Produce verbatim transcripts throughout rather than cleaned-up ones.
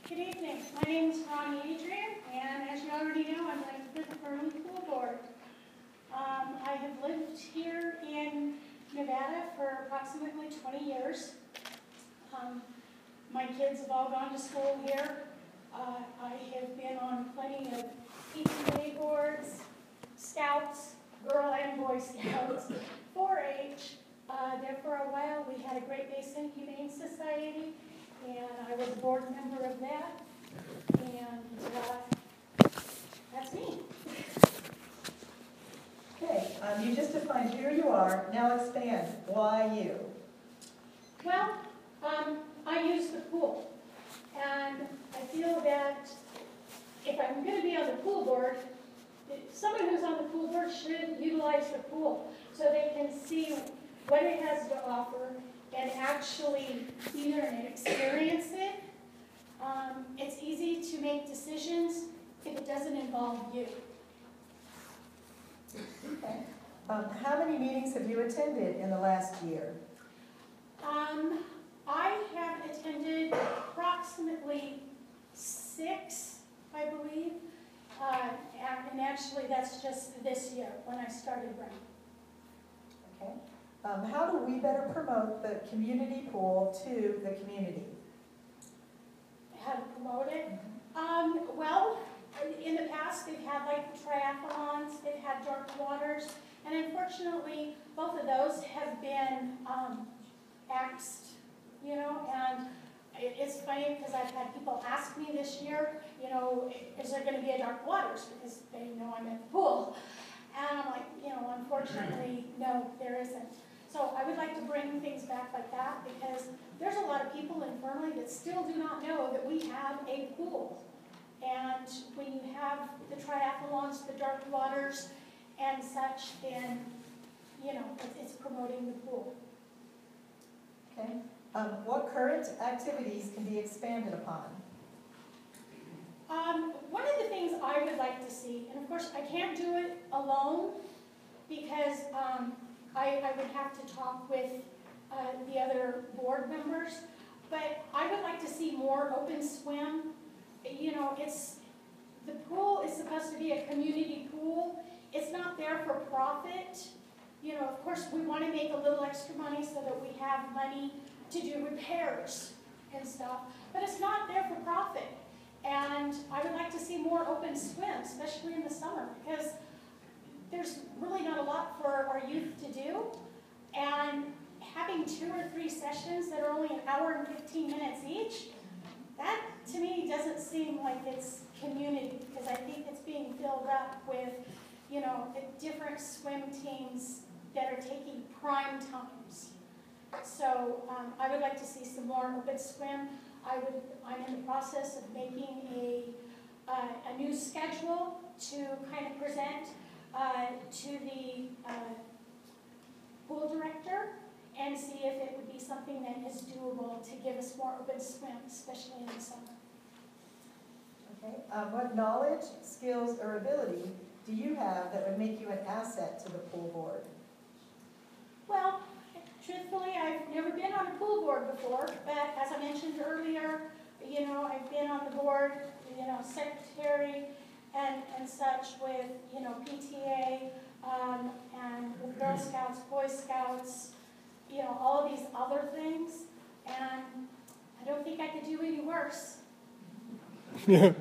Good evening. My name is Ronnie Adrian, and as you already know, I'm elected to the Fernley Pool Board. Um, I have lived here in Nevada for approximately twenty years. Um, my kids have all gone to school here. Uh, I have been on plenty of P T A boards, Scouts, Girl and Boy Scouts, four H. Uh, there for a while, we had a Great Basin Humane Society, and I was a board member of that, and uh, that's me. Okay, um, you just defined who you are. Now expand. Why you? Well, um, I use the pool, and I feel that if I'm going to be on the pool board, someone who's on the pool board should utilize the pool so they can see what it has to offer and actually be there and experience it. Um, it's easy to make decisions if it doesn't involve you. Okay. Um, how many meetings have you attended in the last year? Um, I have attended approximately six, I believe, uh, and actually that's just this year when I started running. Okay. Um, how do we better promote the community pool to the community? How to promote it? Um, well, in the past they've had like triathlons, they've had dark waters, and unfortunately both of those have been um, axed, you know, and it, it's funny because I've had people ask me this year, you know, is there going to be a dark waters, because they know I'm at the pool, and I'm like, you know, unfortunately, no, there isn't. So I would like to bring things back like that, because there's a lot of people in Fernley that still do not know that we have a pool. And when you have the triathlons, the dark waters, and such, then, you know, it's, it's promoting the pool. Okay. Um, what current activities can be expanded upon? Um, one of the things I would like to see, and of course I can't do it alone, because um, I, I would have to talk with uh, the other board members, but I would like to see more open swim. You know, it's, the pool is supposed to be a community pool. It's not there for profit. You know, of course we want to make a little extra money so that we have money to do repairs and stuff, but it's not there for profit. And I would like to see more open swim, especially in the summer, because there's really not a lot for our youth to do, and having two or three sessions that are only an hour and fifteen minutes each, that to me doesn't seem like it's community, because I think it's being filled up with, you know, different swim teams that are taking prime times. So um, I would like to see some more open swim. I would, I'm in the process of making a, uh, a new schedule to kind of present Uh, to the uh, pool director and see if it would be something that is doable to give us more open swim, especially in the summer. Okay. Um, what knowledge, skills, or ability do you have that would make you an asset to the pool board? Well, truthfully, I've never been on a pool board before, but as I mentioned earlier, you know, I've been on the board, you know, secretary, And, and such with, you know, P T A, um, and with Girl Scouts, Boy Scouts, you know, all of these other things, and I don't think I could do any worse. Okay.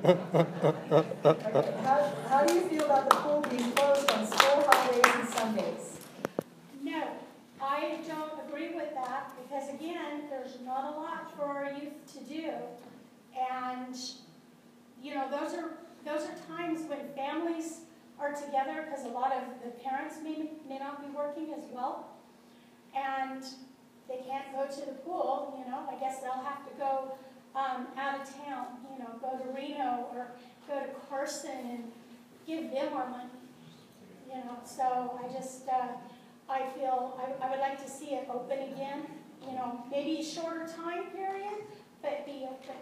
How, how do you feel about the pool being closed on school holidays and Sundays? No, I don't agree with that, because again, there's not a lot for our youth to do, and, you know, those are Those are times when families are together, because a lot of the parents may, may not be working as well, and they can't go to the pool, you know. I guess they'll have to go um, out of town, you know, go to Reno or go to Carson and give them our money, you know. So I just, uh, I feel, I, I would like to see it open again, you know, maybe a shorter time period, but be open.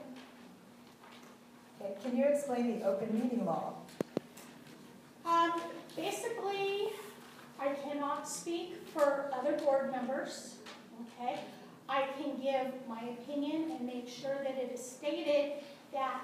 Okay. Can you explain the open meeting law? Um, basically, I cannot speak for other board members, okay? I can give my opinion and make sure that it is stated that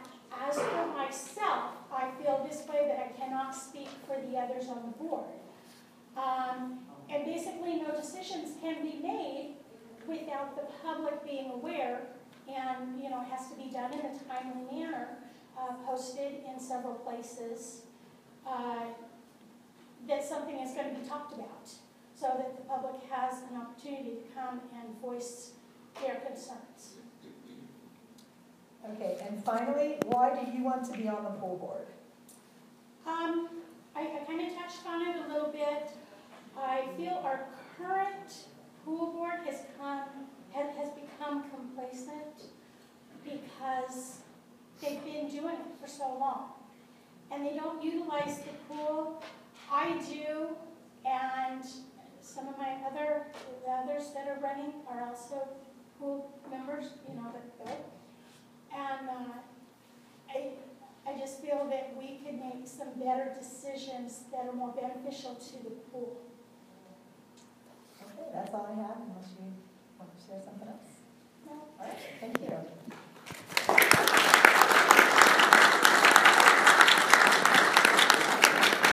not speak for the others on the board. Um, and basically, no decisions can be made without the public being aware, and, you know, it has to be done in a timely manner, uh, posted in several places, uh, that something is going to be talked about, so that the public has an opportunity to come and voice their concerns. Okay, and finally, why do you want to be on the pool board? Um, I, I kind of touched on it a little bit. I feel our current pool board has come has, has become complacent because they've been doing it for so long, and they don't utilize the pool. I do, and some of my other the others that are running are also pool members. You know that go, and uh, I. I just feel that we could make some better decisions that are more beneficial to the pool. Okay, that's all I have, unless you want to share something else. No. All right, thank you.